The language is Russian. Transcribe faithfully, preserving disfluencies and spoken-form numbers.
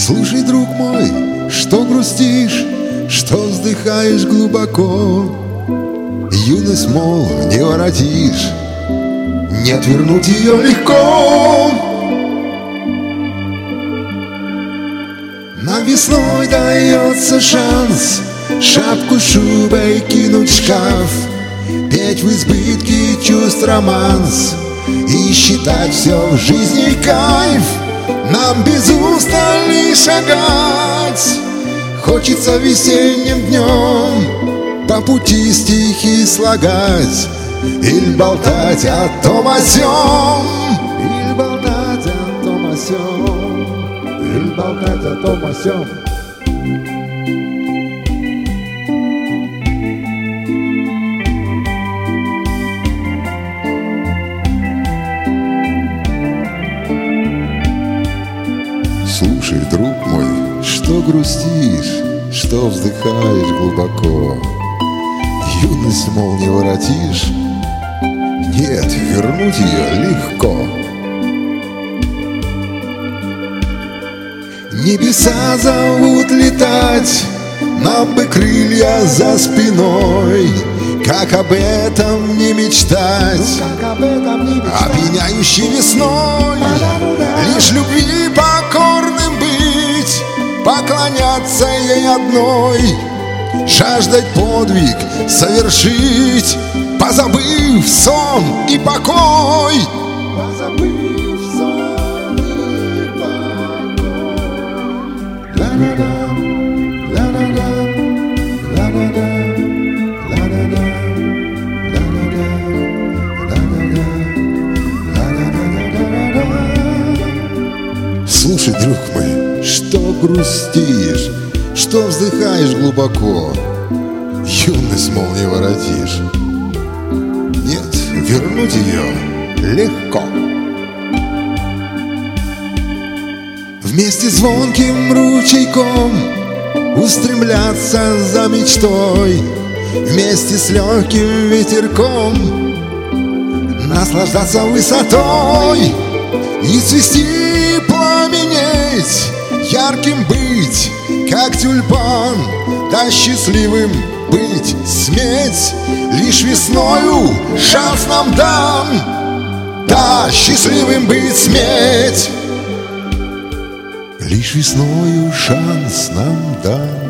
Слушай, друг мой, что грустишь, что вздыхаешь глубоко? Юность, мол, не воротишь, нет, вернуть ее легко. Нам весной дается шанс шапку шубой кинуть в шкаф, петь в избытке чувств романс и считать все в жизни кайф. Нам без устали шагать хочется весенним днем, по пути стихи слагать или болтать о том о сём, или болтать о том о сём, или болтать о том о сём. Слушай, друг мой, что грустишь, что вздыхаешь глубоко? Юность, мол, не воротишь, нет, вернуть ее легко. Небеса зовут летать, нам бы крылья за спиной. Как об этом не мечтать, опьяняющей весной, лишь любви покорным быть, поклоняться ей одной, жаждать подвиг совершить, позабыв сон и покой. Позабыв сон и покой. Ла-ла-ла, ла-ла-ла, ла-ла-ла. Слушай, друг мой, что грустишь, что вздыхаешь глубоко? Юность, мол, не воротишь, нет, вернуть ее легко. Вместе звонким ручейком устремляться за мечтой, вместе с легким ветерком наслаждаться высотой и цвести, пламенеть, ярким быть, как тюльпан, да счастливым быть сметь. Лишь весною шанс нам дан, да счастливым быть сметь. Лишь весною шанс нам дан.